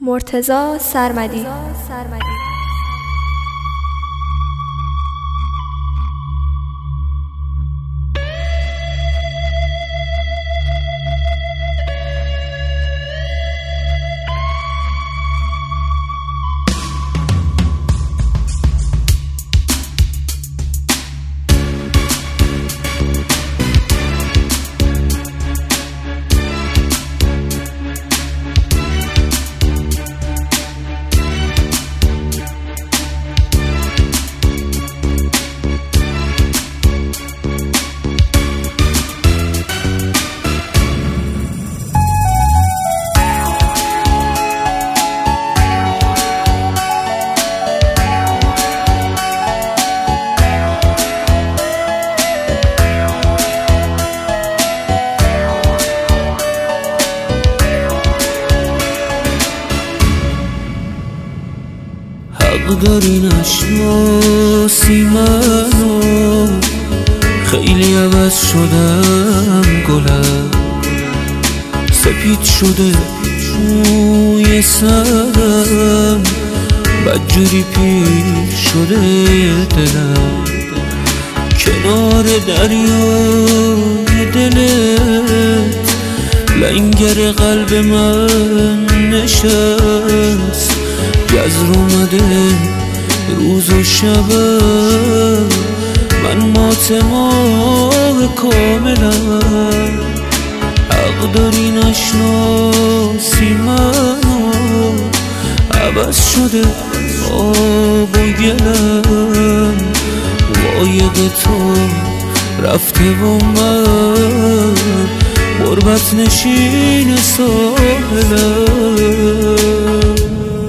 مرتضی سرمدی. حق داری نشناسی منو، خیلی عوض شدم گلم، سپید شده روی سرم، بدجوری پیر شده دلم، کنار دریای دلت لنگر قلب من نشست، جزر اومده روز و شبم، من ماتمام کاملم. حق داری نشناسی منو، عوض شده آب و گلم، قایق تو رفته و من غربت نشین ساحلم.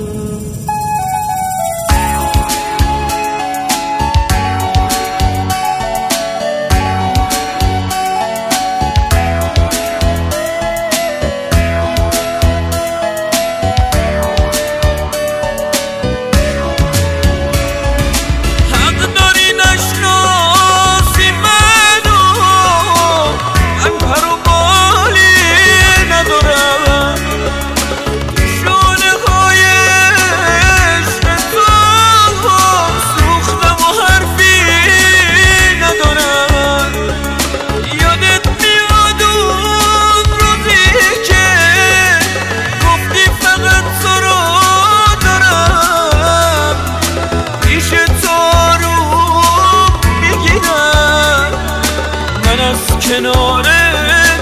کنارت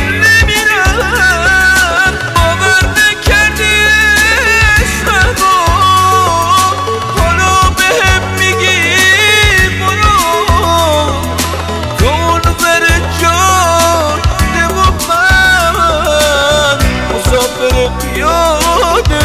نمیرم، باور نکردی عشقمو، حالا بهم میگی برو، تو اون بر جاده و من مسافر پیاده